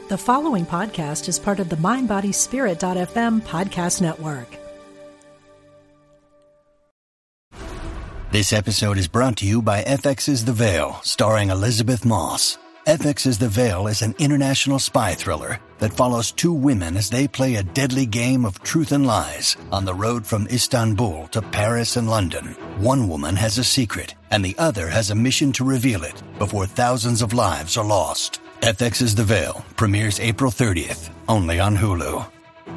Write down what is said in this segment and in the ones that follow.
The following podcast is part of the MindBodySpirit.fm podcast network. This episode is brought to you by FX's The Veil, starring Elizabeth Moss. FX's The Veil is an international spy thriller that follows two women as they play a deadly game of truth and lies on the road from Istanbul to Paris and London. One woman has a secret, and the other has a mission to reveal it before thousands of lives are lost. FX's The Veil premieres April 30th, only on Hulu.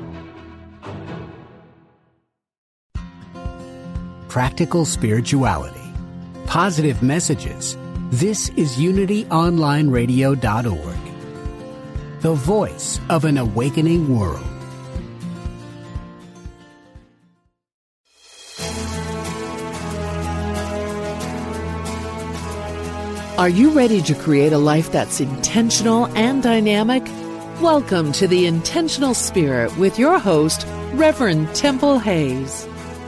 Practical spirituality. Positive messages. This is UnityOnlineRadio.org. The voice of an awakening world. Are you ready to create a life that's intentional and dynamic? Welcome to The Intentional Spirit with your host, Reverend Temple Hayes.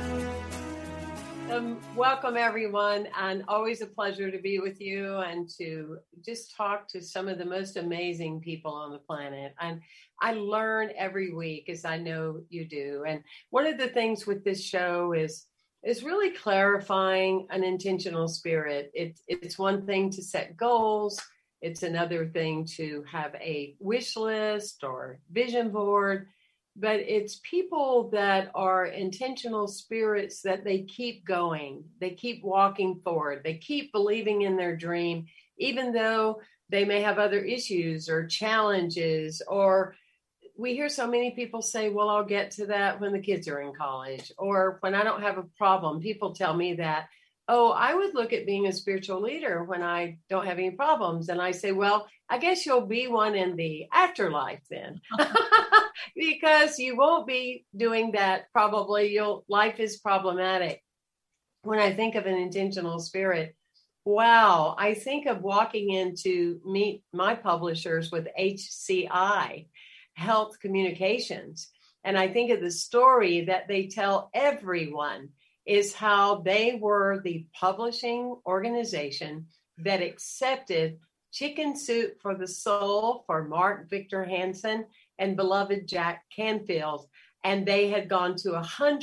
Welcome, everyone, and always a pleasure to be with you and to just talk to some of the most amazing people on the planet. And I learn every week, as I know you do. And one of the things with this show is really clarifying an intentional spirit. It's one thing to set goals. It's another thing to have a wish list or vision board. But it's people that are intentional spirits that they keep going. They keep walking forward. They keep believing in their dream, even though they may have other issues or challenges. Or we hear so many people say, well, I'll get to that when the kids are in college, or when I don't have a problem. People tell me that, oh, I would look at being a spiritual leader when I don't have any problems. And I say, well, I guess you'll be one in the afterlife then. Because you won't be doing that probably. Life is problematic. When I think of an intentional spirit, wow, I think of walking in to meet my publishers with HCI, Health Communications. And I think of the story that they tell everyone is how they were the publishing organization that accepted Chicken Soup for the Soul for Mark Victor Hansen and beloved Jack Canfield. And they had gone to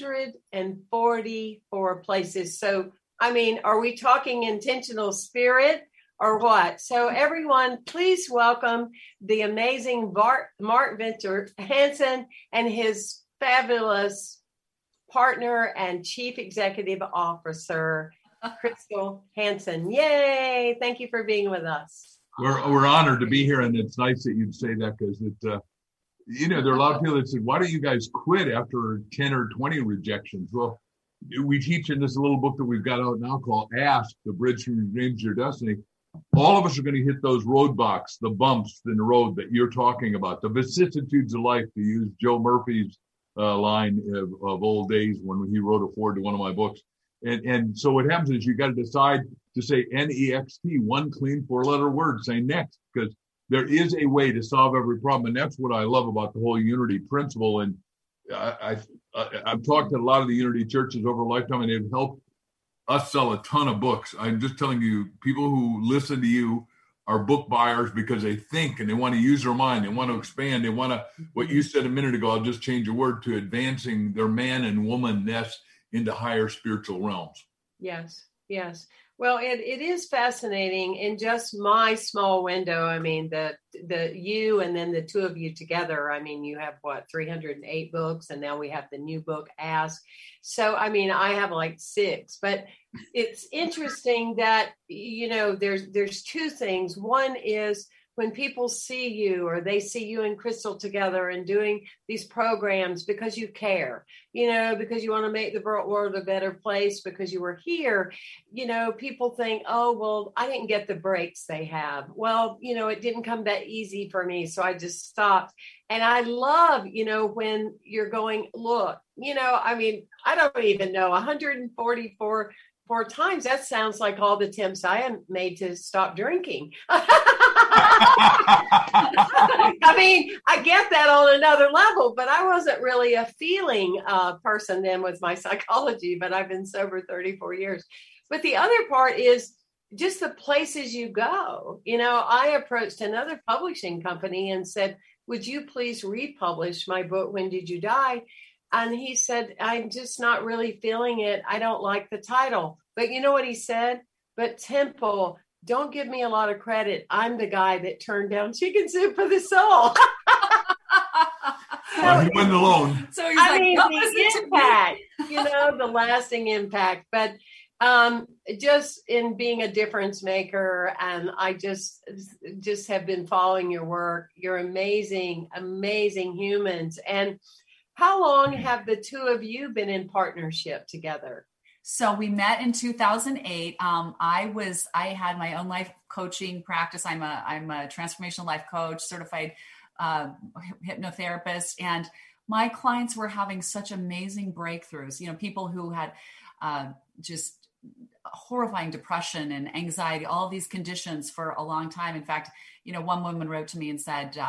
144 places. So, I mean, are we talking intentional spirit or what? So everyone, please welcome the amazing Mark Victor Hansen and his fabulous partner and chief executive officer, Crystal Hansen. Yay. Thank you for being with us. We're honored to be here. And it's nice that you'd say that because there are a lot of people that said, why don't you guys quit after 10 or 20 rejections? Well, we teach in this little book that we've got out now called Ask, The Bridge from Your Dreams to Your Destiny. All of us are going to hit those roadblocks, the bumps in the road that you're talking about, the vicissitudes of life, to use Joe Murphy's line of old days when he wrote a forward to one of my books. And so what happens is you got to decide to say NEXT, one clean four-letter word, say next, because there is a way to solve every problem. And that's what I love about the whole unity principle. And I've talked to a lot of the unity churches over a lifetime, and they've helped us sell a ton of books. I'm just telling you, people who listen to you are book buyers because they think and they want to use their mind. They want to expand. They want to, what you said a minute ago, I'll just change a word, to advancing their man and womanness into higher spiritual realms. Yes. Well, it is fascinating in just my small window. I mean, the you and then the two of you together, I mean, you have 308 books, and now we have the new book, Ask. So, I mean, I have like 6, but it's interesting that, there's two things. One is when people see you, or they see you and Crystal together and doing these programs because you care, because you want to make the world a better place, because you were here, people think, oh, well, I didn't get the breaks they have. Well, it didn't come that easy for me. So I just stopped. And I love, when you're going, look, I mean, I don't even know, 144 times. That sounds like all the attempts I have made to stop drinking. I mean, I get that on another level, but I wasn't really a feeling person then with my psychology, but I've been sober 34 years. But the other part is just the places you go. I approached another publishing company and said, would you please republish my book, When Did You Die? And he said, I'm just not really feeling it. I don't like the title. But you know what he said? But Temple, don't give me a lot of credit. I'm the guy that turned down Chicken Soup for the Soul. He wasn't alone. So he's the impact, the lasting impact. But just in being a difference maker, and I just have been following your work. You're amazing, amazing humans. And how long have the two of you been in partnership together? So we met in 2008. I had my own life coaching practice. I'm a transformational life coach, certified hypnotherapist, and my clients were having such amazing breakthroughs. People who had just horrifying depression and anxiety, all of these conditions for a long time. In fact, one woman wrote to me and said,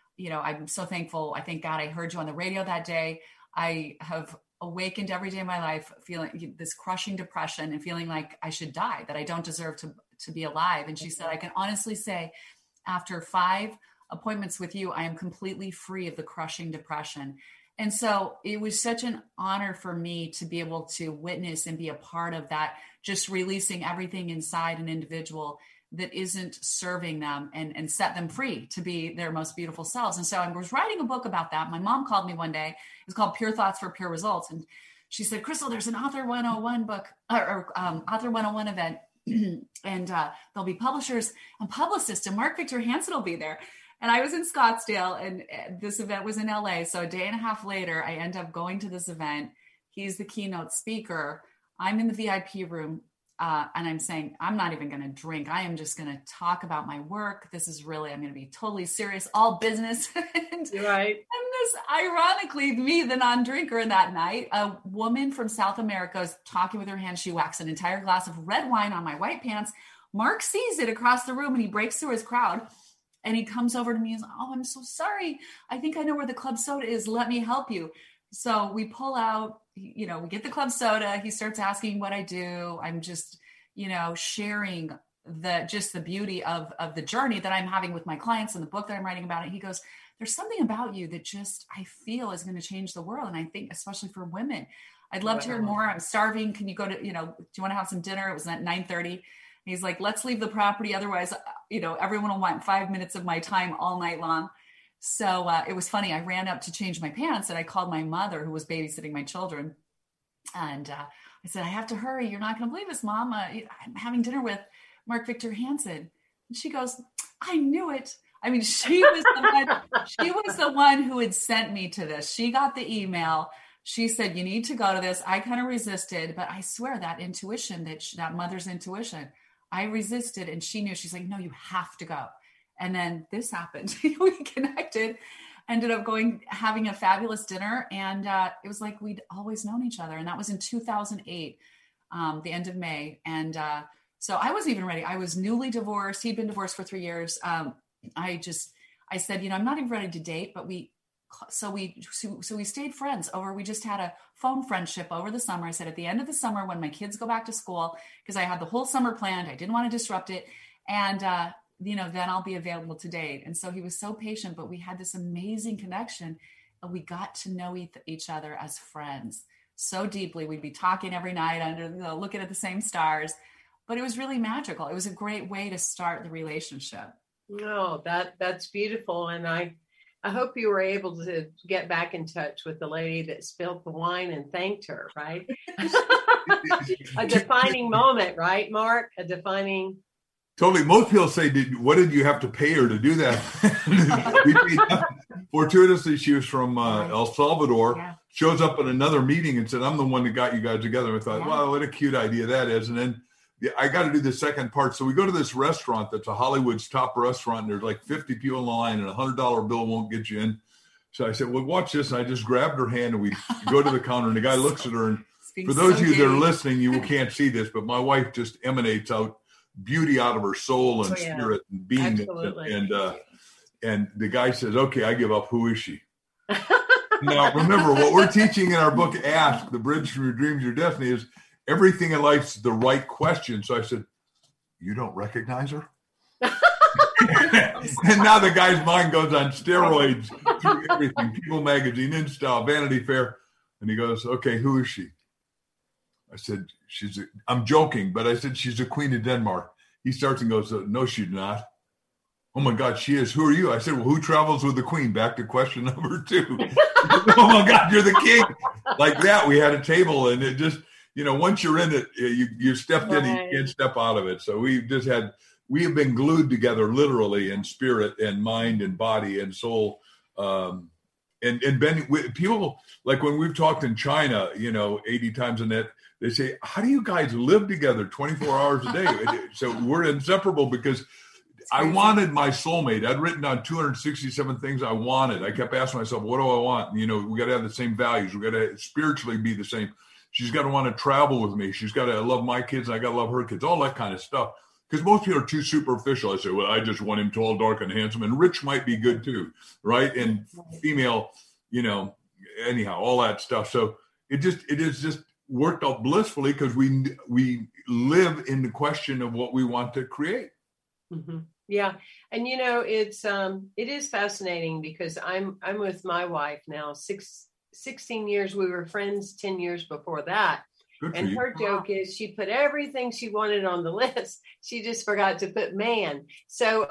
I'm so thankful. I thank God I heard you on the radio that day. I have awakened every day of my life feeling this crushing depression and feeling like I should die, that I don't deserve to be alive. And she said, I can honestly say after 5 appointments with you, I am completely free of the crushing depression. And so it was such an honor for me to be able to witness and be a part of that, just releasing everything inside an individual that isn't serving them and set them free to be their most beautiful selves. And so I was writing a book about that. My mom called me one day. It's called Pure Thoughts for Pure Results. And she said, Crystal, there's an Author 101 book or Author 101 event. And there'll be publishers and publicists, and Mark Victor Hansen will be there. And I was in Scottsdale, and this event was in LA. So a day and a half later, I end up going to this event. He's the keynote speaker. I'm in the VIP room. And I'm saying, I'm not even going to drink. I am just going to talk about my work. I'm going to be totally serious, all business. You're right. And this, ironically, me, the non-drinker that night, a woman from South America is talking with her hand. She whacks an entire glass of red wine on my white pants. Mark sees it across the room and he breaks through his crowd. And he comes over to me and says, oh, I'm so sorry. I think I know where the club soda is. Let me help you. So we pull out, we get the club soda. He starts asking what I do. I'm just, sharing the beauty of the journey that I'm having with my clients and the book that I'm writing about it. He goes, there's something about you that just, I feel is going to change the world. And I think especially for women, I'd love to hear more. I'm starving. Can you go to, do you want to have some dinner? It was at 9:30. He's like, let's leave the property. Otherwise, everyone will want 5 minutes of my time all night long. So it was funny. I ran up to change my pants and I called my mother, who was babysitting my children. And I said, I have to hurry. You're not going to believe this, Mom. I'm having dinner with Mark Victor Hansen. And she goes, I knew it. I mean, she was the one who had sent me to this. She got the email. She said, you need to go to this. I kind of resisted, but I swear that intuition, that mother's intuition, I resisted. And she knew. She's like, no, you have to go. And then this happened. We connected, ended up having a fabulous dinner. And it was like we'd always known each other. And that was in 2008, the end of May. And so I wasn't even ready. I was newly divorced. He'd been divorced for 3 years. I said, I'm not even ready to date, but we stayed friends over. We just had a phone friendship over the summer. I said, at the end of the summer, when my kids go back to school, because I had the whole summer planned, I didn't want to disrupt it. And, then I'll be available to date. And so he was so patient, but we had this amazing connection. And we got to know each other as friends so deeply. We'd be talking every night looking at the same stars, but it was really magical. It was a great way to start the relationship. No, that's beautiful. And I hope you were able to get back in touch with the lady that spilled the wine and thanked her, right? A defining moment, right, Mark? A defining. Totally. Most people say, what did you have to pay her to do that? Fortuitously, she was from El Salvador, shows up at another meeting and said, I'm the one that got you guys together. I thought, wow, what a cute idea that is. And then I got to do the second part. So we go to this restaurant that's a Hollywood's top restaurant. And there's like 50 people in the line and $100 bill won't get you in. So I said, well, watch this. And I just grabbed her hand and we go to the counter and the guy looks at her. And for those of you that are listening, you can't see this, but my wife just emanates out beauty out of her soul and spirit and being. And the guy says, okay, I give up. Who is she? Now, remember what we're teaching in our book, Ask, The Bridge from Your Dreams to Your Destiny, is everything in life's the right question. So I said, you don't recognize her? And now the guy's mind goes on steroids through everything, People Magazine, InStyle, Vanity Fair. And he goes, okay, who is she? I said, I'm joking, but I said, she's the Queen of Denmark. He starts and goes, no, she's not. Oh my God, she is. Who are you? I said, well, who travels with the Queen? Back to question number 2. Oh my God, you're the king. Like that, we had a table, and it just, once you're in it, you stepped in, and you can't step out of it. So we have been glued together literally in spirit and mind and body and soul. And Ben, people, like when we've talked in China, 80 times a net, they say, how do you guys live together 24 hours a day? So we're inseparable because I wanted my soulmate. I'd written down 267 things I wanted. I kept asking myself, what do I want? We got to have the same values. We got to spiritually be the same. She's got to want to travel with me. She's got to love my kids, and I got to love her kids, all that kind of stuff. Because most people are too superficial. I say, well, I just want him tall, dark, and handsome. And rich might be good too, right? And female, anyhow, all that stuff. So it is just worked out blissfully because we live in the question of what we want to create. Mm-hmm. Yeah. And, it is fascinating because I'm with my wife now, 16 years. We were friends 10 years before that. And her joke is she put everything she wanted on the list. She just forgot to put man. So,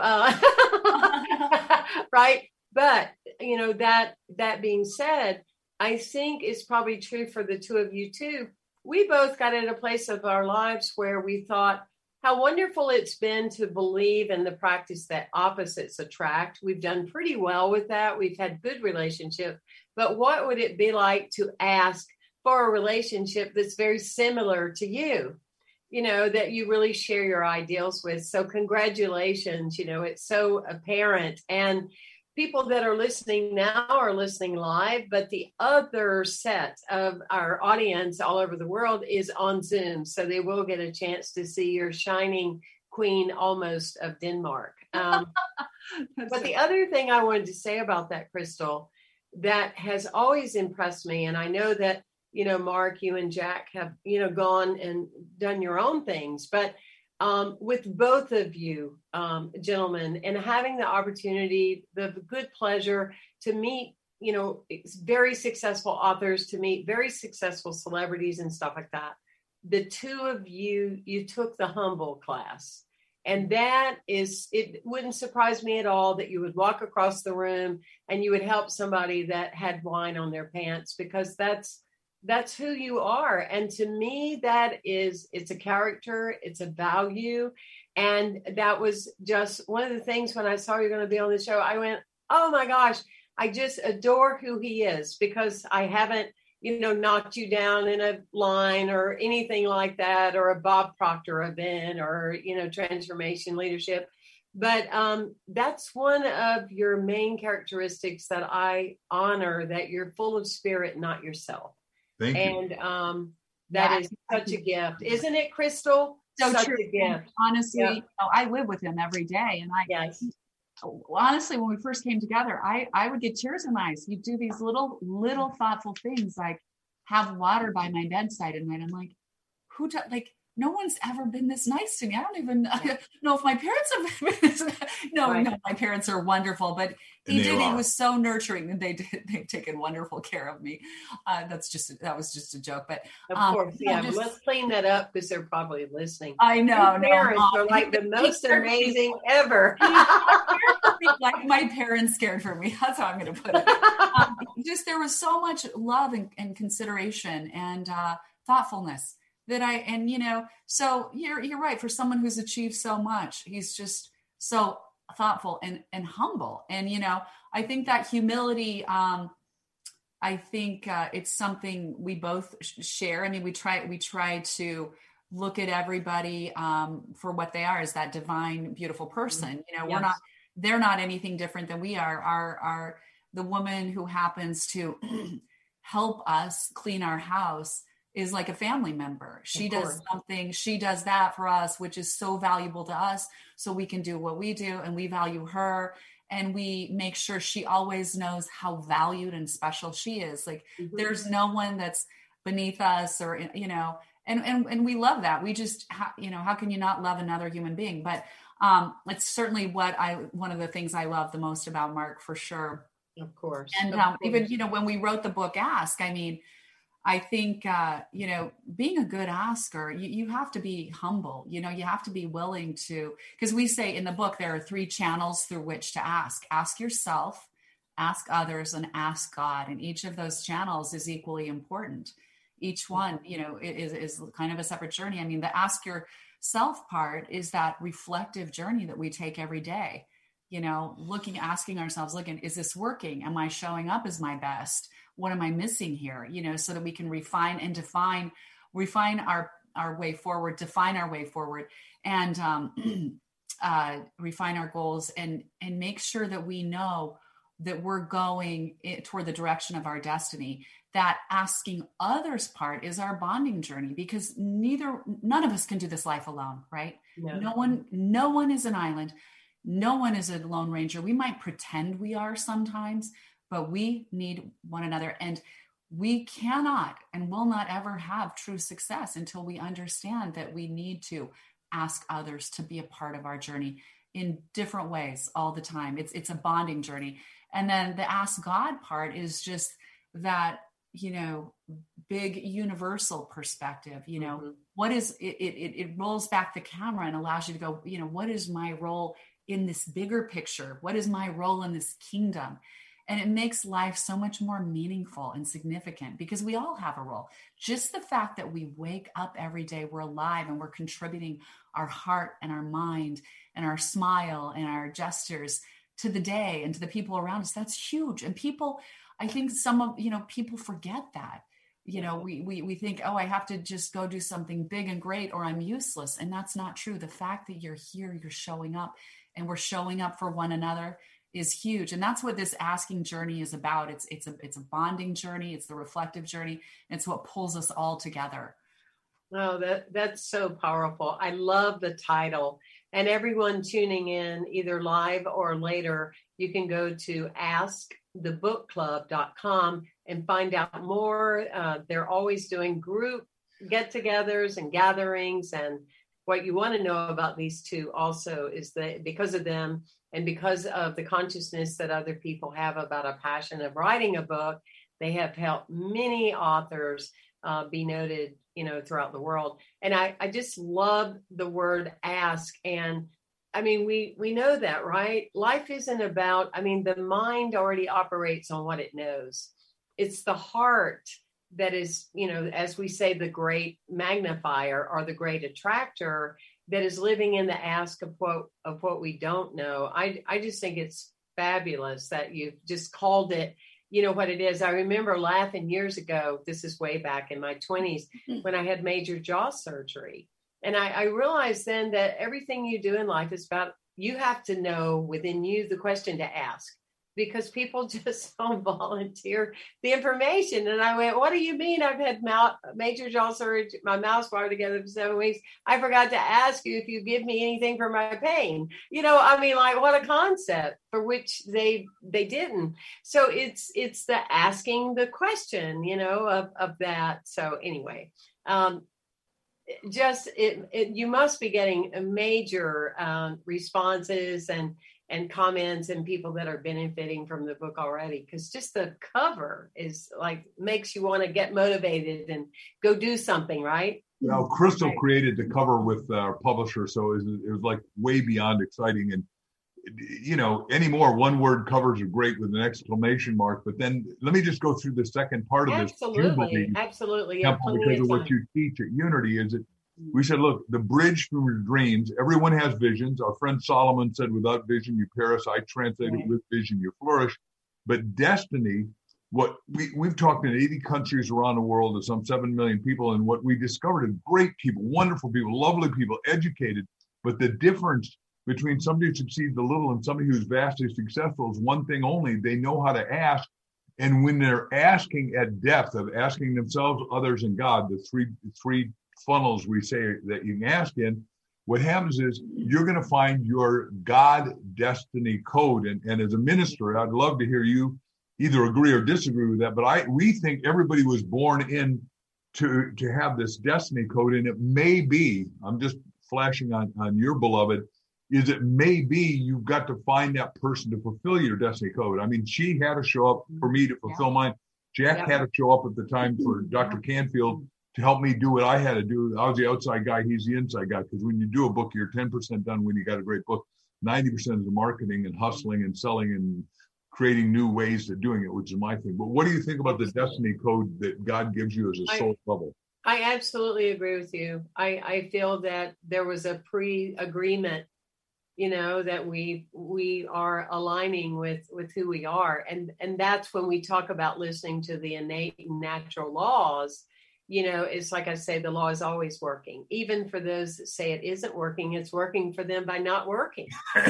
right. But, that being said, I think it's probably true for the two of you too. We both got in a place of our lives where we thought how wonderful it's been to believe in the practice that opposites attract. We've done pretty well with that. We've had good relationships. But what would it be like to ask for a relationship that's very similar to you, that you really share your ideals with? So congratulations, it's so apparent. And people that are listening now are listening live, but the other set of our audience all over the world is on Zoom. So they will get a chance to see your shining queen almost of Denmark. But the other thing I wanted to say about that, Crystal, that has always impressed me, and I know that Mark, you and Jack have, gone and done your own things, but with both of you, gentlemen, and having the opportunity, the good pleasure to meet, very successful authors, to meet very successful celebrities and stuff like that. The two of you took the humble class. And it wouldn't surprise me at all that you would walk across the room and you would help somebody that had wine on their pants, because that's who you are. And to me, it's a character, it's a value. And that was just one of the things when I saw you're going to be on the show, I went, oh my gosh, I just adore who he is, because I haven't, knocked you down in a line or anything like that, or a Bob Proctor event or, transformation leadership. But that's one of your main characteristics that I honor, that you're full of spirit, not yourself. Thank you. And that is such a gift, isn't it, Crystal? So such true. a gift. Honestly, I live with him every day, and honestly, when we first came together, I would get tears in my eyes. You'd do these little thoughtful things, like have water by my bedside at night. I'm like, no one's ever been this nice to me. I don't even know if my parents have been this. No, my parents are wonderful, but he was so nurturing, and they've taken wonderful care of me. That was just a joke, but of course, let's clean that up, because they're probably listening. I know. Your parents are like the most amazing ever. Like my parents cared for me. That's how I'm going to put it. There was so much love and consideration and thoughtfulness that so you're right. For someone who's achieved so much, he's just so thoughtful and humble. And, I think that humility, it's something we both share. I mean, we try to look at everybody for what they are, as that divine, beautiful person. Yes. They're not anything different than we are. The woman who happens to help us clean our house is like a family member. She does something, she does that for us, which is so valuable to us. So we can do what we do, and we value her, and we make sure she always knows how valued and special she is. Like there's no one that's beneath us, or, And we love that. We just, how can you not love another human being? But it's certainly one of the things I love the most about Mark, for sure. Of course. And even, when we wrote the book, Ask, I think, being a good asker, you have to be humble. You have to be willing to, because we say in the book, there are 3 channels through which to ask. Ask yourself, ask others, and ask God. And each of those channels is equally important. Each one, is kind of a separate journey. The ask yourself part is that reflective journey that we take every day. Asking ourselves, is this working? Am I showing up as my best? What am I missing here? So that we can refine and refine our way forward, define our way forward, and refine our goals, and make sure that we know that we're going toward the direction of our destiny. That asking others part is our bonding journey, because none of us can do this life alone, right? No one is an island. No one is a lone ranger. We might pretend we are sometimes, but we need one another. And we cannot and will not ever have true success until we understand that we need to ask others to be a part of our journey in different ways all the time. It's a bonding journey. And then the ask God part is just that, big universal perspective, what is it rolls back the camera and allows you to go, what is my role in this bigger picture? What is my role in this kingdom? And it makes life so much more meaningful and significant, because we all have a role. Just the fact that we wake up every day, we're alive, and we're contributing our heart and our mind and our smile and our gestures to the day and to the people around us, that's huge. And I think people forget that. We think, I have to just go do something big and great, or I'm useless. And that's not true. The fact that you're here, you're showing up, and we're showing up for one another is huge. And that's what this asking journey is about. It's a bonding journey. It's the reflective journey. It's what pulls us all together. Oh, that's so powerful. I love the title. And everyone tuning in, either live or later, you can go to askthebookclub.com and find out more. They're always doing group get-togethers and gatherings. And what you want to know about these two also is that because of them and because of the consciousness that other people have about a passion of writing a book, they have helped many authors be noted, throughout the world. And I just love the word ask. And we know that, right? Life isn't about, the mind already operates on what it knows. It's the heart that is, as we say, the great magnifier or the great attractor that is living in the ask of what we don't know. I just think it's fabulous that you've just called it, what it is. I remember laughing years ago, this is way back in my 20s, when I had major jaw surgery. And I realized then that everything you do in life is about, you have to know within you the question to ask, because people just don't volunteer the information. And I went, what do you mean? I've had major jaw surgery, my mouth's wired together for 7 weeks. I forgot to ask you if you give me anything for my pain. What a concept, for which they didn't. So it's the asking the question, of that. So anyway, you must be getting major responses and comments and people that are benefiting from the book already, because just the cover is makes you want to get motivated and go do something, right? Crystal created the cover with our publisher, so it was way beyond exciting. And anymore, one word covers are great with an exclamation mark. But then let me just go through the second part of this. Absolutely. Because of what you teach at Unity is that we said, look, the bridge through your dreams, everyone has visions. Our friend Solomon said, without vision, you perish. I translated with vision, you flourish. But destiny, what we've talked in 80 countries around the world to some 7 million people. And what we discovered is great people, wonderful people, lovely people, educated. But the difference between somebody who succeeds a little and somebody who's vastly successful is one thing only: they know how to ask. And when they're asking at depth of asking themselves, others, and God, the three funnels we say that you can ask in, what happens is you're going to find your God destiny code. And as a minister, I'd love to hear you either agree or disagree with that. But we think everybody was born in to have this destiny code. And it may be, I'm just flashing on your beloved, is it may be you've got to find that person to fulfill your destiny code. I mean, she had to show up for me to fulfill mine. Jack had to show up at the time for Dr. Canfield to help me do what I had to do. I was the outside guy, he's the inside guy. Because when you do a book, you're 10% done when you got a great book. 90% is the marketing and hustling and selling and creating new ways of doing it, which is my thing. But what do you think about the destiny code that God gives you as a soul level? I absolutely agree with you. I feel that there was a pre-agreement, that we are aligning with who we are. And that's when we talk about listening to the innate and natural laws. It's like I say, the law is always working. Even for those that say it isn't working, it's working for them by not working.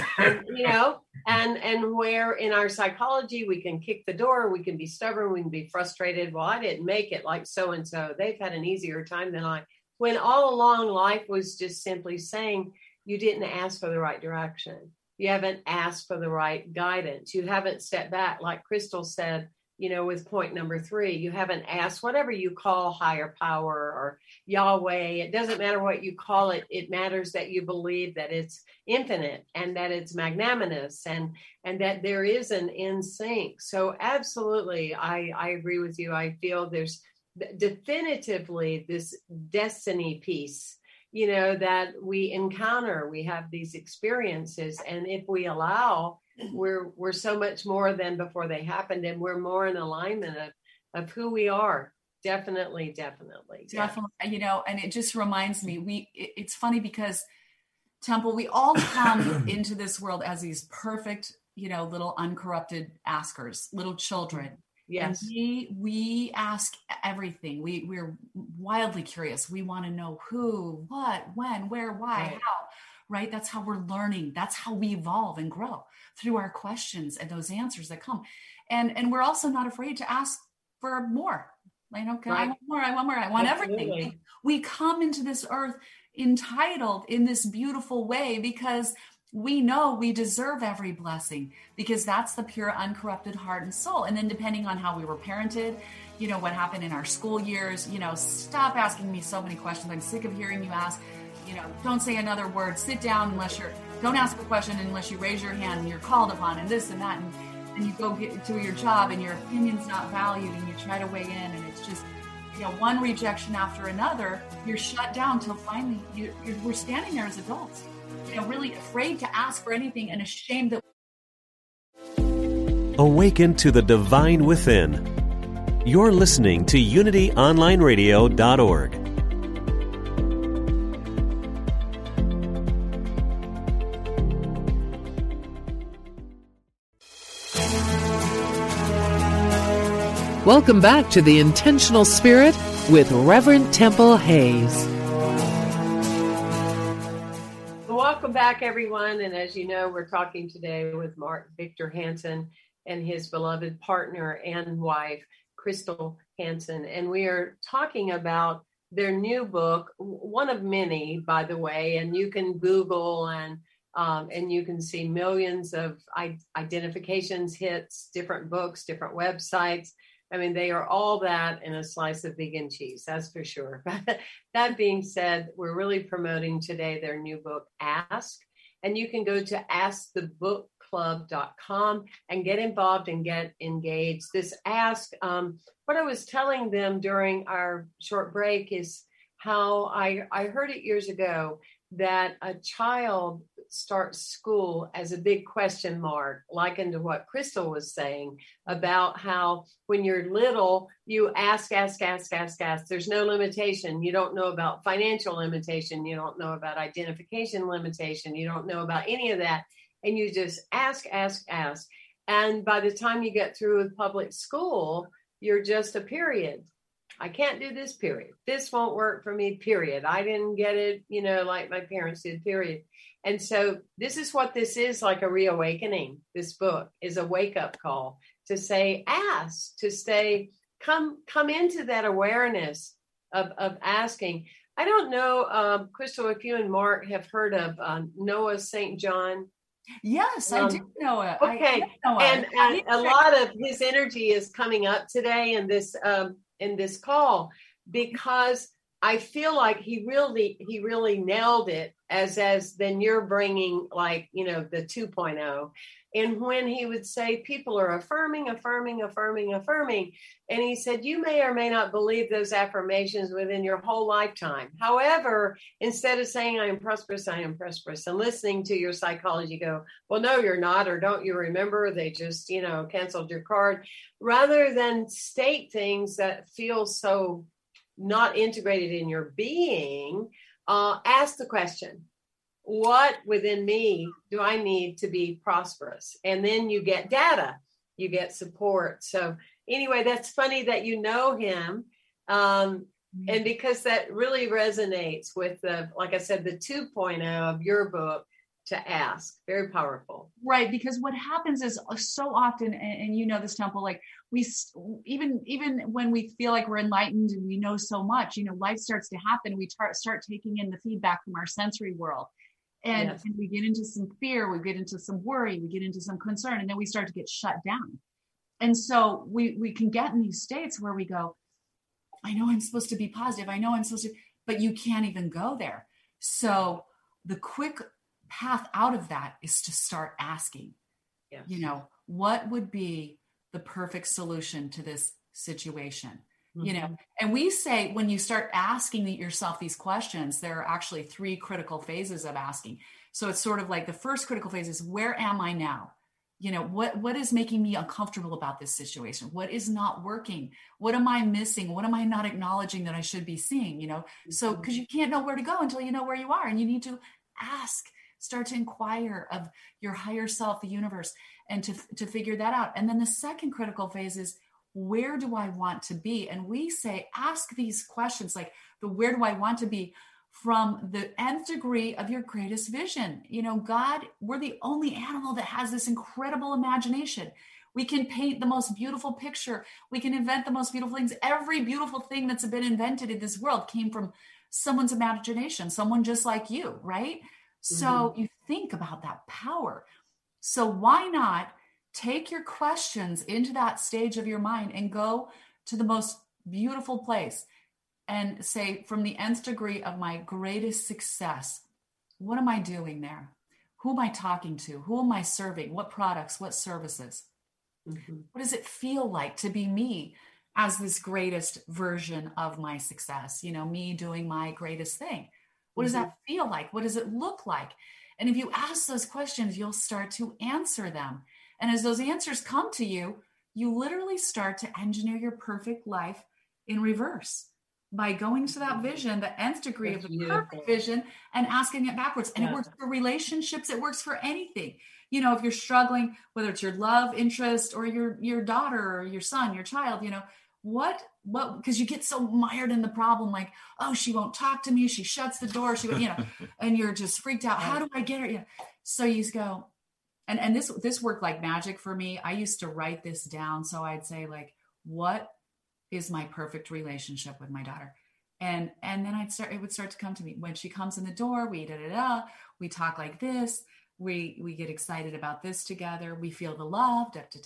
And where in our psychology, we can kick the door, we can be stubborn, we can be frustrated. Well, I didn't make it like so-and-so. They've had an easier time than I. When all along life was just simply saying, you didn't ask for the right direction. You haven't asked for the right guidance. You haven't stepped back, like Crystal said, with point number 3, you haven't asked whatever you call higher power or Yahweh. It doesn't matter what you call it. It matters that you believe that it's infinite and that it's magnanimous and that there is an in sync. So absolutely, I agree with you. I feel there's definitively this destiny piece, that we encounter. We have these experiences. And if we allow, we're so much more than before they happened, and we're more in alignment of who we are. Definitely. And it just reminds me, it's funny because Temple, we all come into this world as these perfect, little uncorrupted askers, little children. Yes. And we ask everything. We're wildly curious. We want to know who, what, when, where, why, how, right? That's how we're learning. That's how we evolve and grow, through our questions and those answers that come. And we're also not afraid to ask for more. I want more. I want everything. We come into this earth entitled in this beautiful way because we know we deserve every blessing, because that's the pure, uncorrupted heart and soul. And then depending on how we were parented, what happened in our school years, stop asking me so many questions. I'm sick of hearing you ask, don't say another word, sit down don't ask a question unless you raise your hand and you're called upon, and this and that. And you go get to your job and your opinion's not valued and you try to weigh in, and it's just, one rejection after another. You're shut down till finally we're standing there as adults, really afraid to ask for anything and ashamed that. Awaken to the divine within. You're listening to UnityOnlineRadio.org. Welcome back to The Intentional Spirit with Reverend Temple Hayes. Welcome back, everyone. And as you know, we're talking today with Mark Victor Hansen and his beloved partner and wife, Crystal Hansen. And we are talking about their new book, one of many, by the way. And you can Google and you can see millions of identifications, hits, different books, different websites. I mean, they are all that in a slice of vegan cheese, that's for sure. That being said, we're really promoting today their new book, Ask. And you can go to askthebookclub.com and get involved and get engaged. This Ask, what I was telling them during our short break is how I heard it years ago that a child starts school as a big question mark, likened to what Crystal was saying about how when you're little, you ask. There's no limitation. You don't know about financial limitation. You don't know about identification limitation. You don't know about any of that. And you just ask. And by the time you get through with public school, you're just a period. I can't do this, period. This won't work for me, period. I didn't get it, like my parents did, period. And so this is what this is, like a reawakening. This book is a wake-up call to say, ask, to stay, come into that awareness of asking. I don't know, Crystal, if you and Mark have heard of Noah St. John. Yes, I do know it. Okay. And a lot of his energy is coming up today in this call. because I feel like he really nailed it as then you're bringing like, the 2.0. And when he would say people are affirming. And he said, you may or may not believe those affirmations within your whole lifetime. However, instead of saying I am prosperous, and listening to your psychology go, well, no, you're not, or don't you remember? They just, canceled your card. Rather than state things that feel so not integrated in your being, ask the question, what within me do I need to be prosperous? And then you get data, you get support. So anyway, that's funny that you know him. And because that really resonates with like I said, the 2.0 of your book, to ask. Very powerful. Right. Because what happens is so often, and you know this, Temple, like we, even when we feel like we're enlightened and we know so much, life starts to happen. We start taking in the feedback from our sensory world. And we get into some fear, we get into some worry, we get into some concern, and then we start to get shut down. And so we can get in these states where we go, I know I'm supposed to be positive. I know I'm supposed to, but you can't even go there. So the quick path out of that is to start asking, what would be the perfect solution to this situation? And we say, when you start asking yourself these questions, there are actually 3 critical phases of asking. So it's sort of like the first critical phase is, where am I now? What is making me uncomfortable about this situation? What is not working? What am I missing? What am I not acknowledging that I should be seeing? So, because you can't know where to go until you know where you are, and you need to ask, start to inquire of your higher self, the universe, and to figure that out. And then the second critical phase is, where do I want to be? And we say, ask these questions, like where do I want to be, from the nth degree of your greatest vision. God, we're the only animal that has this incredible imagination. We can paint the most beautiful picture. We can invent the most beautiful things. Every beautiful thing that's been invented in this world came from someone's imagination, someone just like you, right? So you think about that power. So why not take your questions into that stage of your mind and go to the most beautiful place and say, from the nth degree of my greatest success, what am I doing there? Who am I talking to? Who am I serving? What products, what services? What does it feel like to be me as this greatest version of my success? Me doing my greatest thing. What does that feel like? What does it look like? And if you ask those questions, you'll start to answer them. And as those answers come to you, you literally start to engineer your perfect life in reverse by going to that vision, the nth degree of the perfect vision, and asking it backwards. And it works for relationships. It works for anything. If you're struggling, whether it's your love interest or your daughter or your son, your child, what, because you get so mired in the problem, like, oh, she won't talk to me. She shuts the door. And you're just freaked out. How do I get her? So you go, and this worked like magic for me. I used to write this down. So I'd say, like, what is my perfect relationship with my daughter? And then it would start to come to me. When she comes in the door, we talk like this. We get excited about this together. We feel the love,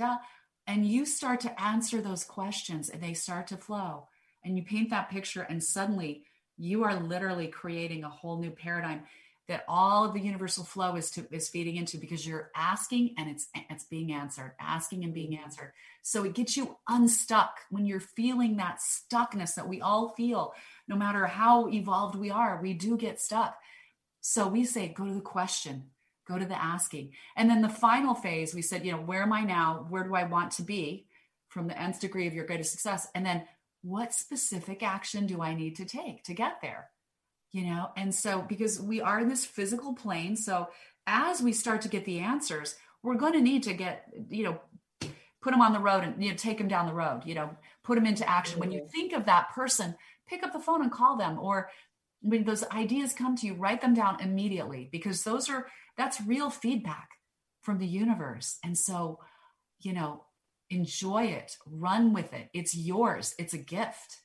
And you start to answer those questions, and they start to flow, and you paint that picture, and suddenly you are literally creating a whole new paradigm that all of the universal flow is feeding into, because you're asking and it's being answered, asking and being answered. So it gets you unstuck when you're feeling that stuckness that we all feel. No matter how evolved we are, we do get stuck. So we say, go to the question, go to the asking. And then the final phase, we said, where am I now? Where do I want to be, from the nth degree of your greatest success? And then what specific action do I need to take to get there? And so, because we are in this physical plane, so as we start to get the answers, we're going to need to get, put them on the road and, take them down the road, put them into action. When you think of that person, pick up the phone and call them. Or when those ideas come to you, write them down immediately, because that's real feedback from the universe. And so, enjoy it, run with it. It's yours. It's a gift.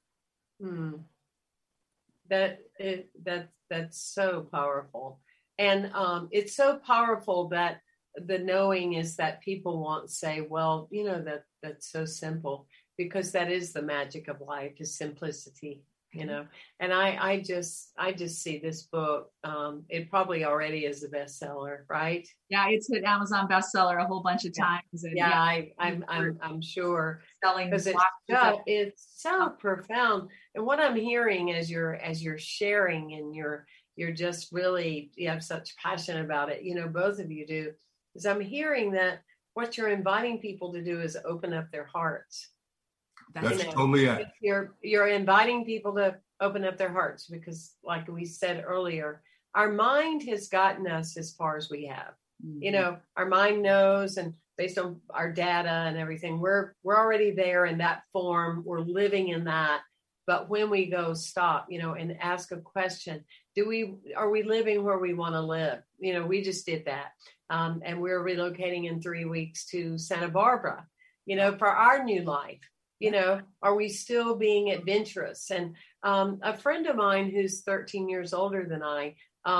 That's so powerful. And it's so powerful that the knowing is that people won't say, well, that's so simple, because that is the magic of life, is simplicity, you know. And I just see this book. It probably already is a bestseller, right? Yeah, it's hit Amazon bestseller a whole bunch of times. And I'm sure, selling because it's so profound. And what I'm hearing as you're sharing, and you're just really, you have such passion about it, you know, both of you do, is I'm hearing that what you're inviting people to do is open up their hearts. That's totally it. You're inviting people to open up their hearts, because like we said earlier, our mind has gotten us as far as we have. Mm-hmm. You know, our mind knows, and based on our data and everything, we're already there in that form. We're living in that. But when we go stop, you know, and ask a question, are we living where we want to live? You know, we just did that. And we're relocating in 3 weeks to Santa Barbara, you know, for our new life. You know, are we still being adventurous? And a friend of mine who's 13 years older than I,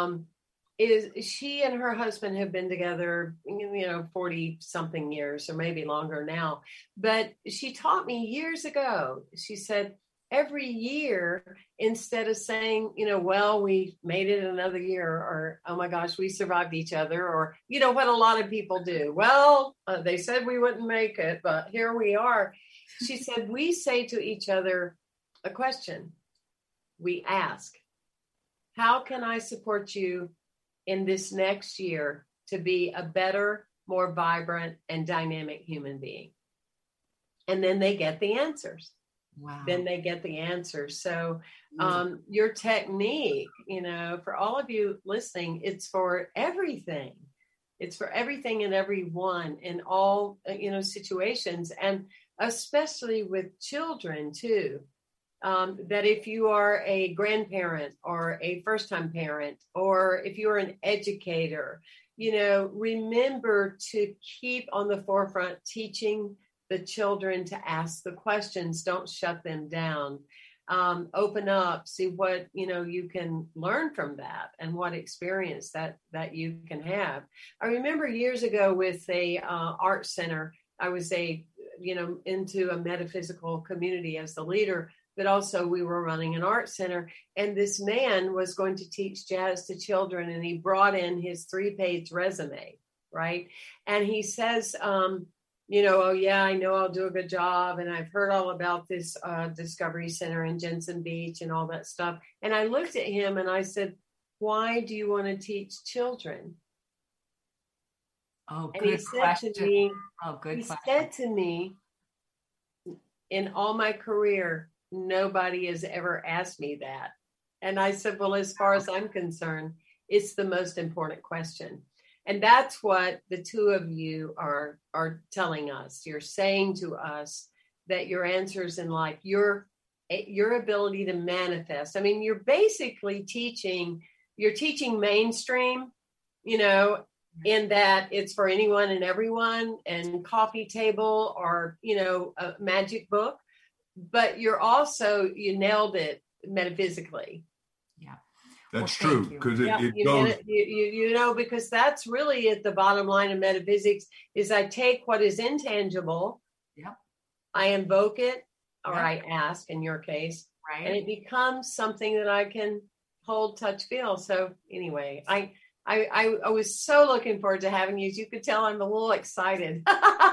she and her husband have been together, you know, 40 something years, or maybe longer now. But she taught me years ago, she said, every year, instead of saying, you know, well, we made it another year, or, oh my gosh, we survived each other, or, you know, what a lot of people do. Well, they said we wouldn't make it, but here we are. She said, we say to each other a question. We ask, how can I support you in this next year to be a better, more vibrant and dynamic human being? And then they get the answers. Wow. Then they get the answers. So your technique, you know, for all of you listening, it's for everything. It's for everything and everyone in all, you know, situations, and especially with children too. That if you are a grandparent or a first-time parent, or if you're an educator, you know, remember to keep on the forefront teaching the children to ask the questions. Don't shut them down. Open up, see what, you know, you can learn from that, and what experience that you can have. I remember years ago with a art center, I was into a metaphysical community as the leader, but also we were running an art center, and this man was going to teach jazz to children, and he brought in his 3-page resume, right? And he says, you know, oh yeah, I know I'll do a good job, and I've heard all about this Discovery Center in Jensen Beach and all that stuff. And I looked at him and I said, why do you want to teach children? Oh, and good he said question. To me, good he question. said to me, in all my career, nobody has ever asked me that. And I said, well, as far as I'm concerned, it's the most important question. And that's what the two of you are telling us. You're saying to us that your answers in life, your ability to manifest. I mean, you're basically teaching mainstream, you know, in that it's for anyone and everyone, and coffee table, or, you know, a magic book. But you're also, you nailed it metaphysically. Yeah. That's true, because it goes. You know, because that's really at the bottom line of metaphysics, is I take what is intangible, I invoke it, or I ask in your case, right, and it becomes something that I can hold, touch, feel. So anyway, I was so looking forward to having you. As you could tell, I'm a little excited.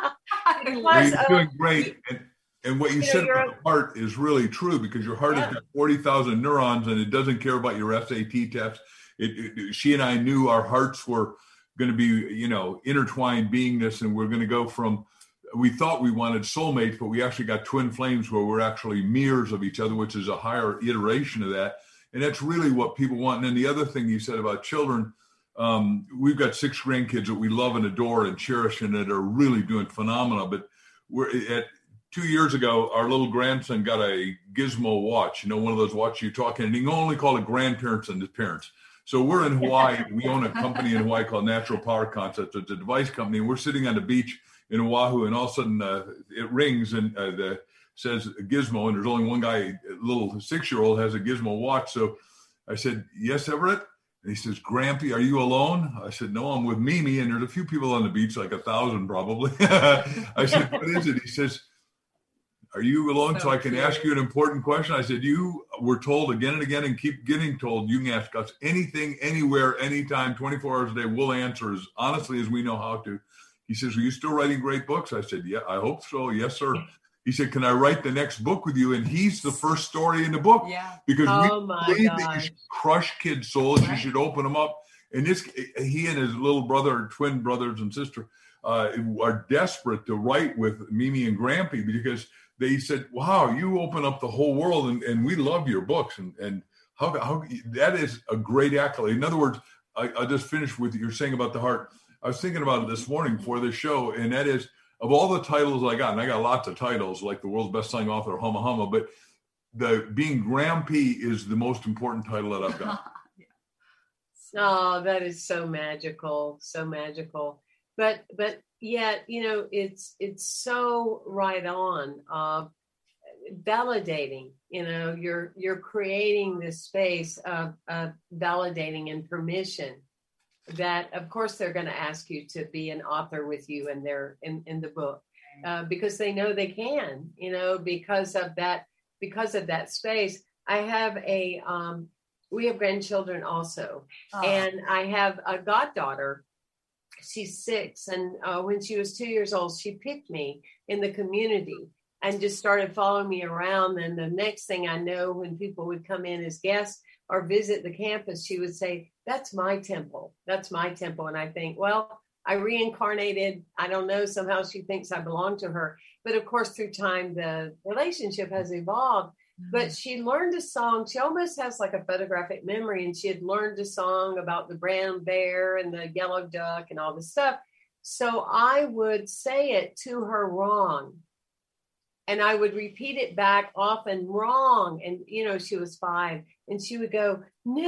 You're doing great. And what you said about the heart is really true, because your heart has got 40,000 neurons, and it doesn't care about your SAT test. She and I knew our hearts were going to be, you know, intertwined beingness, and we're going to go from, we thought we wanted soulmates, but we actually got twin flames where we're actually mirrors of each other, which is a higher iteration of that. And that's really what people want. And then the other thing you said about children, we've got 6 grandkids that we love and adore and cherish, and that are really doing phenomenal. But we're at 2 years ago, our little grandson got a Gizmo watch, you know, one of those watches you're talking, and you can only call it grandparents and his parents. So we're in Hawaii. We own a company in Hawaii called Natural Power Concepts. It's a device company. And we're sitting on the beach in Oahu, and all of a sudden it rings and says Gizmo, and there's only one guy, a little 6-year-old, has a Gizmo watch. So I said, yes, Everett? And he says, Grampy, are you alone? I said, no, I'm with Mimi, and there's a few people on the beach, like 1,000 probably. I said, what is it? He says, Are you alone so I can ask you an important question? I said, you were told again and again and keep getting told you can ask us anything, anywhere, anytime, 24 hours a day. We'll answer as honestly as we know how to. He says, are you still writing great books? I said, yeah, I hope so. Yes, sir. He said, can I write the next book with you? And he's the first story in the book. Yeah. Because we believe that you should crush kids' souls. Right. You should open them up. And he and his little brother, twin brothers and sister, are desperate to write with Mimi and Grampy because they said, wow, you open up the whole world and we love your books. And how that is a great accolade. In other words, I'll just finish with you're saying about the heart. I was thinking about it this morning for this show, and that is, of all the titles I got, and I got lots of titles, like the world's best-selling author, Humma Humma, but being Grampy is the most important title that I've got. Oh, that is so magical, so magical. But yet, it's so right on. Validating, you're creating this space of validating and permission. That of course they're going to ask you to be an author with you in the book because they know they can, because of that space. I have we have grandchildren also, and I have a goddaughter. She's 6, and when she was 2 years old, she picked me in the community and just started following me around. And the next thing I know, when people would come in as guests or visit the campus, she would say, that's my temple. That's my temple. And I think, well, I reincarnated. I don't know. Somehow she thinks I belong to her. But of course, through time, the relationship has evolved. Mm-hmm. But she learned a song. She almost has like a photographic memory. And she had learned a song about the brown bear and the yellow duck and all this stuff. So I would say it to her wrong. And I would repeat it back often wrong. And, she was 5. And she would go,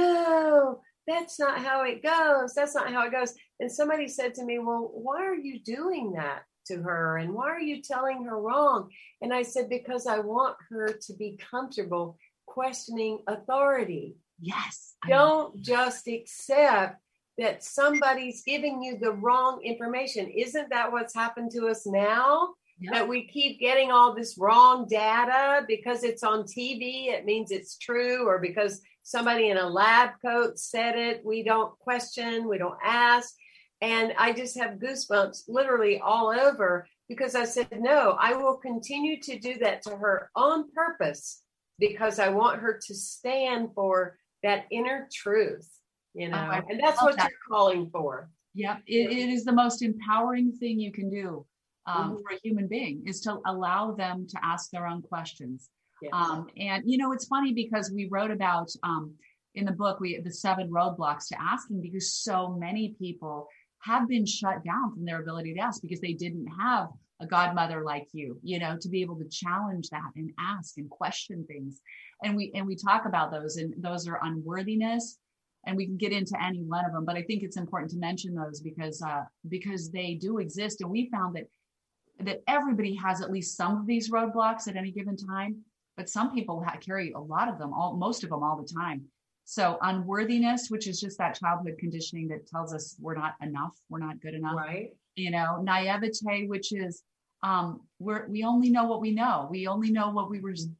no, that's not how it goes. That's not how it goes. And somebody said to me, well, why are you doing that to her? And why are you telling her wrong? And I said, because I want her to be comfortable questioning authority. Yes. Don't just accept that somebody's giving you the wrong information. Isn't that what's happened to us now? Yep. That we keep getting all this wrong data because it's on TV, it means it's true, or because somebody in a lab coat said it. We don't question, we don't ask. And I just have goosebumps literally all over because I said, no, I will continue to do that to her on purpose because I want her to stand for that inner truth, and that's what you're calling for. Yeah, it is the most empowering thing you can do. For a human being is to allow them to ask their own questions. Yes. And, it's funny because we wrote about in the book, the 7 roadblocks to asking, because so many people have been shut down from their ability to ask because they didn't have a godmother like you, to be able to challenge that and ask and question things. And we talk about those, and those are unworthiness. And we can get into any one of them, but I think it's important to mention those because they do exist. And we found that everybody has at least some of these roadblocks at any given time, but some people carry a lot of them, most of them all the time. So unworthiness, which is just that childhood conditioning that tells us we're not enough, we're not good enough. Right. Naivete, which is we only know what we know. We only know what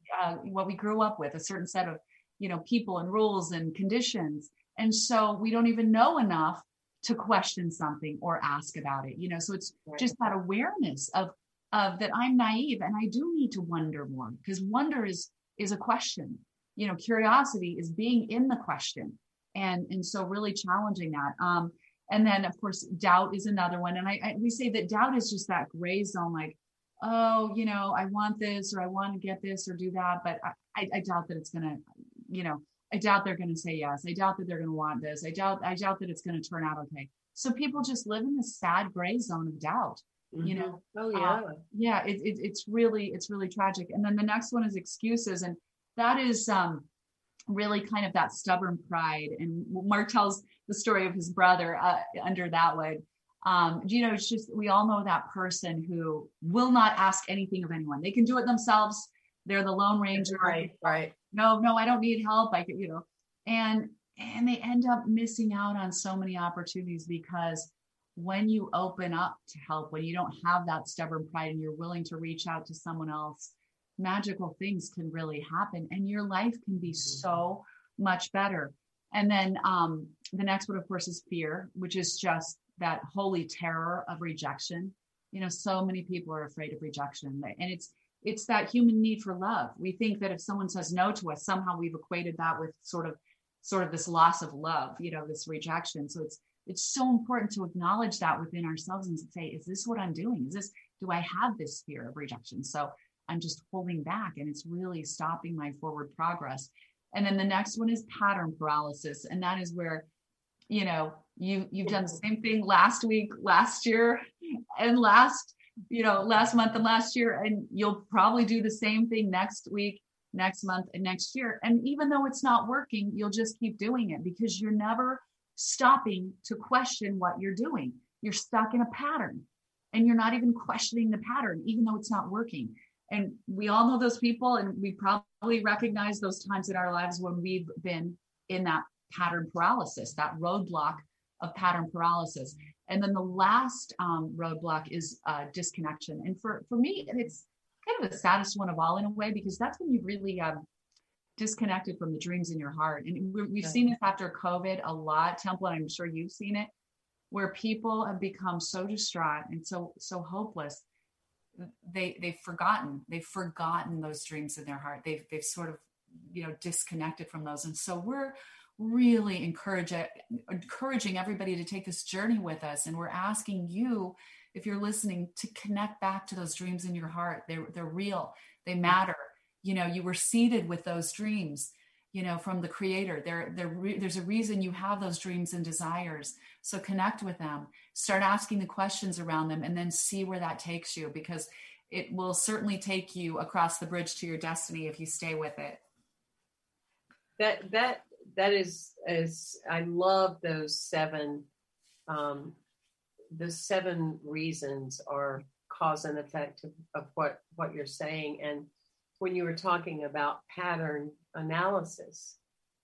we grew up with, a certain set of people and rules and conditions, and so we don't even know enough to question something or ask about it, so it's just that awareness of that I'm naive and I do need to wonder more, because wonder is a question, curiosity is being in the question. And so really challenging that. And then of course, doubt is another one. And we say that doubt is just that gray zone, like, oh, I want this, or I want to get this or do that, but I doubt that it's going to, I doubt they're going to say yes. I doubt that they're going to want this. I doubt that it's going to turn out okay. So people just live in this sad gray zone of doubt, Mm-hmm. Oh yeah. It's really tragic. And then the next one is excuses. And that is really kind of that stubborn pride. And Mark tells the story of his brother under that one. It's just, we all know that person who will not ask anything of anyone. They can do it themselves. They're the Lone Ranger. Right. No, I don't need help. I could, and they end up missing out on so many opportunities, because when you open up to help, when you don't have that stubborn pride and you're willing to reach out to someone else, magical things can really happen, and your life can be so much better. And then the next one, of course, is fear, which is just that holy terror of rejection. So many people are afraid of rejection, and it's that human need for love. We think that if someone says no to us, somehow we've equated that with sort of this loss of love, this rejection. So it's so important to acknowledge that within ourselves and say, is this what I'm doing? Do I have this fear of rejection? So I'm just holding back, and it's really stopping my forward progress. And then the next one is pattern paralysis. And that is where, you've done the same thing last week, last year, and last month and last year, and you'll probably do the same thing next week, next month, and next year. And even though it's not working, you'll just keep doing it because you're never stopping to question what you're doing. You're stuck in a pattern, and you're not even questioning the pattern, even though it's not working. And we all know those people, and we probably recognize those times in our lives when we've been in that pattern paralysis, that roadblock of pattern paralysis. And then the last roadblock is disconnection. And for me, it's kind of the saddest one of all in a way, because that's when you've really disconnected from the dreams in your heart. And we've seen this after COVID a lot, Temple, and I'm sure you've seen it, where people have become so distraught and so hopeless. They've forgotten those dreams in their heart. They've sort of, disconnected from those. And so we're really encouraging everybody to take this journey with us. And we're asking you, if you're listening, to connect back to those dreams in your heart. They're real. They matter. You were seeded with those dreams, from the Creator. There's a reason you have those dreams and desires. So connect with them, start asking the questions around them, and then see where that takes you, because it will certainly take you across the bridge to your destiny if you stay with it. That is I love those seven reasons or cause and effect of what you're saying. And when you were talking about pattern paralysis,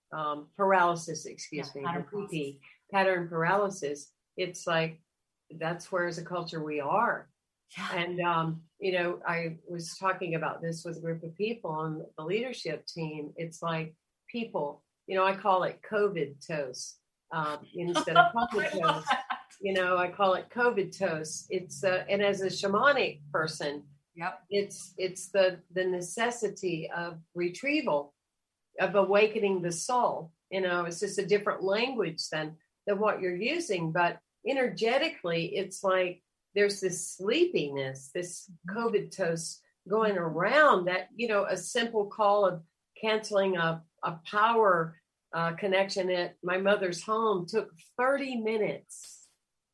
pattern paralysis, it's like, that's where as a culture we are. Yeah. And, I was talking about this with a group of people on the leadership team. It's like people, I call it COVID toast instead of COVID toast. I call it COVID toast. It's and as a shamanic person, yep, it's the necessity of retrieval, of awakening the soul. It's just a different language than what you're using, but energetically, it's like there's this sleepiness, this COVID toast going around that, a simple call of canceling a power connection at my mother's home took 30 minutes,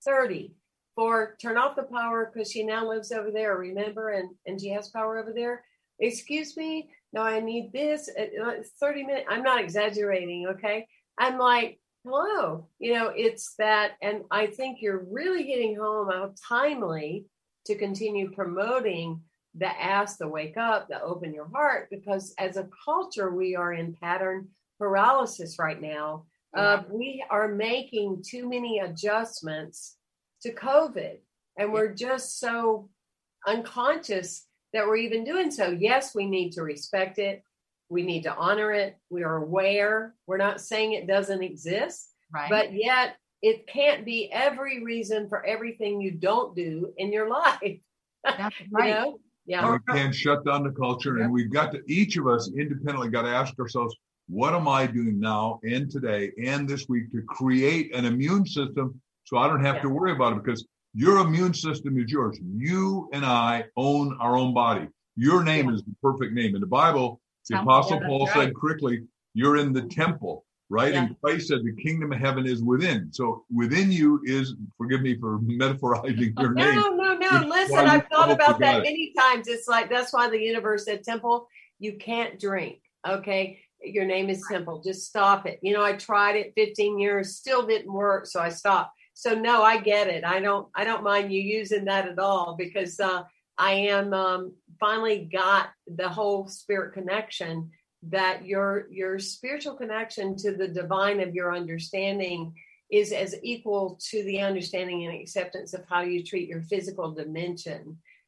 for turn off the power because she now lives over there, remember, and she has power over there. Excuse me, no, I need this. 30 minutes. I'm not exaggerating, okay? I'm like, hello, it's that. And I think you're really hitting home how timely to continue promoting the ask, the wake up, the open your heart, because as a culture, we are in pattern paralysis right now. We are making too many adjustments to COVID, and we're just so unconscious that we're even doing so. Yes, we need to respect it. We need to honor it. We are aware. We're not saying it doesn't exist, right? But yet it can't be every reason for everything you don't do in your life. That's right. Yeah. We can't shut down the culture, and we've got to, each of us independently got to ask ourselves, what am I doing now and today and this week to create an immune system so I don't have to worry about it? Because your immune system is yours. You and I own our own body. Your name is the perfect name. In the Bible, the Apostle Paul said quickly, you're in the temple, right? Yeah. And Christ said the kingdom of heaven is within. So within you is, forgive me for metaphorizing your name. No. Listen, I've thought about that many times. It's like, that's why the universe said, Temple, you can't drink, okay? Your name is Temple. Just stop it. I tried it 15 years, still didn't work, so I stopped. So no, I get it. I don't mind you using that at all, because I am finally got the whole spirit connection, that your spiritual connection to the divine of your understanding is as equal to the understanding and acceptance of how you treat your physical dimension.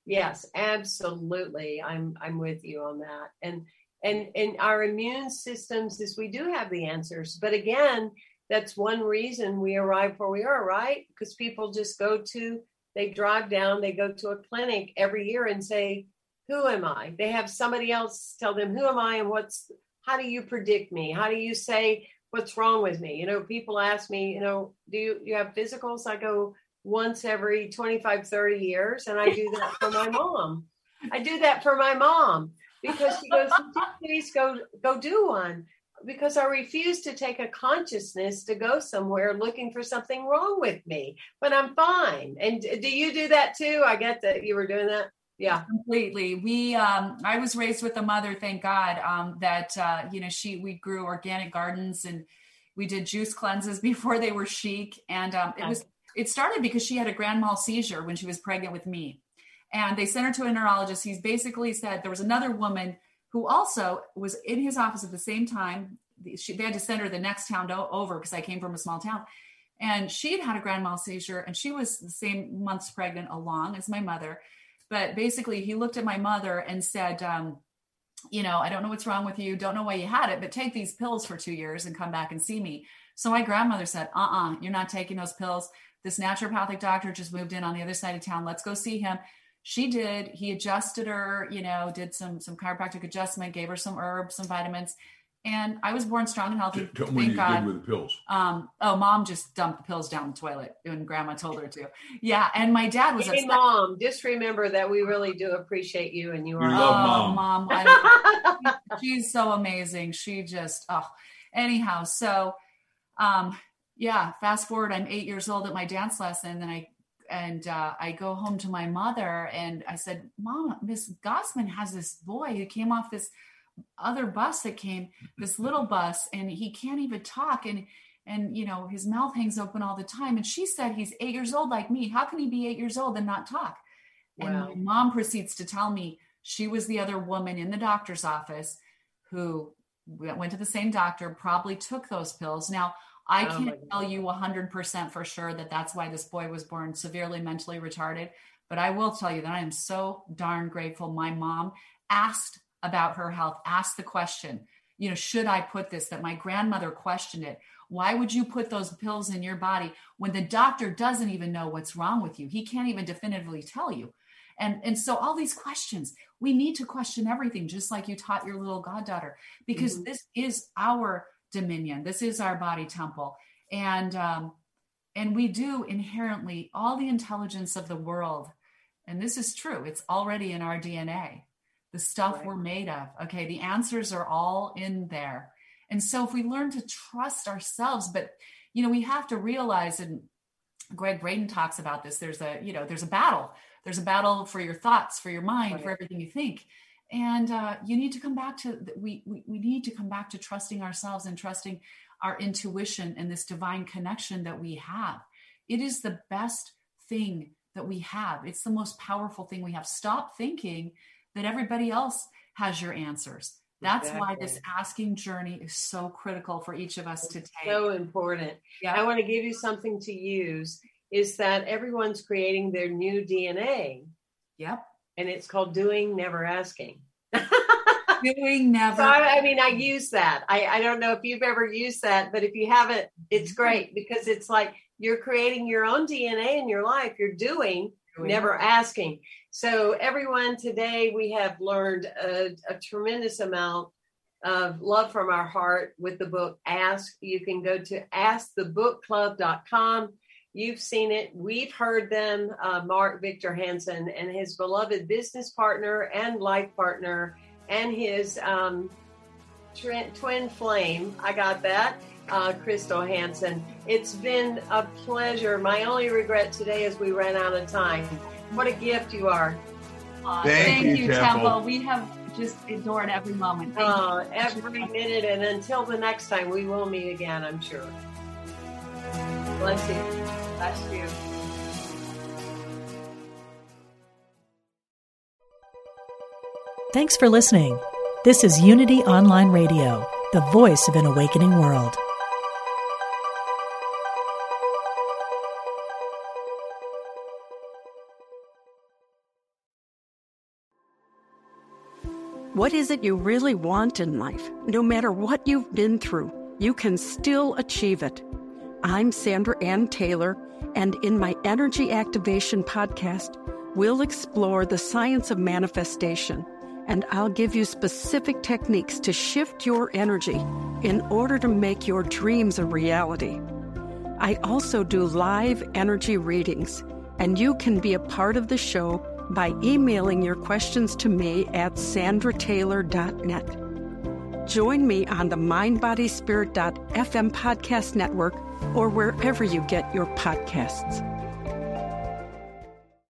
Yes, absolutely. I'm with you on that. And our immune systems is we do have the answers. But again, that's one reason we arrive where we are, right? Because people just they drive down, they go to a clinic every year and say, who am I? They have somebody else tell them, who am I and how do you predict me? How do you say what's wrong with me? You know, people ask me, do you have physicals? I go once every 25, 30 years. And I do that for my mom. Because she goes, please go do one. Because I refuse to take a consciousness to go somewhere looking for something wrong with me, but I'm fine. And do you do that too? I get that you were doing that. Yeah, completely. I was raised with a mother, thank God, we grew organic gardens and we did juice cleanses before they were chic. And it started because she had a grand mal seizure when she was pregnant with me. And they sent her to a neurologist. He's basically said there was another woman who also was in his office at the same time. They had to send her the next town over because I came from a small town. And she had a grand mal seizure and she was the same months pregnant along as my mother. But basically he looked at my mother and said, I don't know what's wrong with you. Don't know why you had it, but take these pills for 2 years and come back and see me. So my grandmother said, you're not taking those pills. This naturopathic doctor just moved in on the other side of town. Let's go see him. She did. He adjusted her, did some chiropractic adjustment, gave her some herbs, some vitamins. And I was born strong and healthy. Tell me what you did with the pills. Mom just dumped the pills down the toilet when grandma told her to. Yeah. And my dad was upset. Mom, just remember that we really do appreciate you and you are. Love Mom. She's so amazing. She just, anyhow. So, fast forward, I'm 8 years old at my dance lesson and I go home to my mother and I said, Mom, Miss Gossman has this boy who came off this other bus that came, this little bus, and he can't even talk. And his mouth hangs open all the time. And she said, he's 8 years old like me. How can he be 8 years old and not talk? Wow. And my mom proceeds to tell me she was the other woman in the doctor's office who went to the same doctor, probably took those pills. Now, I can't tell you 100% for sure that that's why this boy was born severely mentally retarded. But I will tell you that I am so darn grateful my mom asked about her health, asked the question, should I put this, that my grandmother questioned it. Why would you put those pills in your body when the doctor doesn't even know what's wrong with you? He can't even definitively tell you. And so all these questions, we need to question everything, just like you taught your little goddaughter, because this is our dominion. This is our body temple. And we do inherently all the intelligence of the world. And this is true. It's already in our DNA, the stuff we're made of. Okay. The answers are all in there. And so if we learn to trust ourselves, but, we have to realize, and Greg Braden talks about this, there's a battle. There's a battle for your thoughts, for your mind, for everything you think. And you need to come back to, we need to come back to trusting ourselves and trusting our intuition and this divine connection that we have. It is the best thing that we have. It's the most powerful thing we have. Stop thinking that everybody else has your answers. That's why this asking journey is so critical for each of us to take. So important. Yeah. I want to give you something to use, is that everyone's creating their new DNA. Yep. And it's called doing, never asking. Doing, never. So I use that. I don't know if you've ever used that, but if you haven't, it's great, because it's like you're creating your own DNA in your life. You're doing, never asking. So everyone, today we have learned a tremendous amount of love from our heart with the book Ask. You can go to askthebookclub.com. You've seen it. We've heard them. Mark Victor Hansen and his beloved business partner and life partner and his twin flame. I got that. Crystal Hansen. It's been a pleasure. My only regret today is we ran out of time. What a gift you are. Thank you, Temple. We have just adored every moment. Every minute. And until the next time, we will meet again, I'm sure. Bless you. Bless you. Thanks for listening. This is Unity Online Radio, the voice of an awakening world. What is it you really want in life? No matter what you've been through, you can still achieve it. I'm Sandra Ann Taylor, and in my Energy Activation podcast, we'll explore the science of manifestation, and I'll give you specific techniques to shift your energy in order to make your dreams a reality. I also do live energy readings, and you can be a part of the show by emailing your questions to me at sandrataylor.net. Join me on the mindbodyspirit.fm podcast network or wherever you get your podcasts.